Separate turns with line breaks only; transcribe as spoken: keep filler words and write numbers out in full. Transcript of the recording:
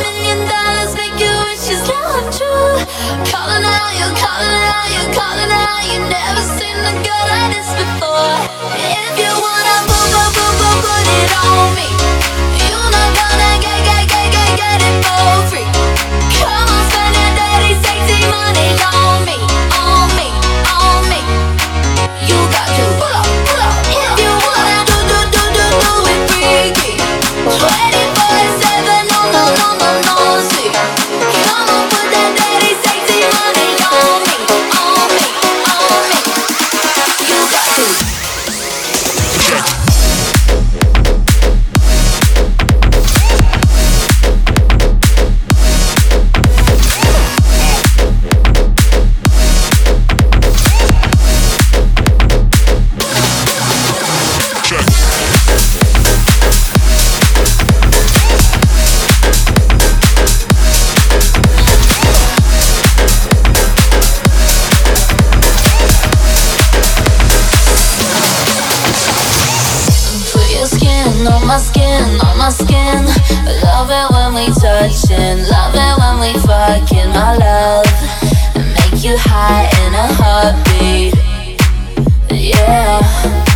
million dollars make your wishes come true. Calling out you, calling out you, calling out you. Never seen a girl like this before. If you wanna boom, boom, boom, boom, put it on me. You not gonna get, get, get, get, get it for free. Come on, spend your dirty, sexy money on me, on me, on me. You got to pull up, pull up. If you wanna do, do, do, do, do it freaky. twenty-four seven, no, no, no, no, no, see. Come on, put that dirty, sexy money on me, on me, on me. You got to. On my skin, on my skin. Love it when we touchin', love it when we fucking, my love. Make you high in a heartbeat, yeah.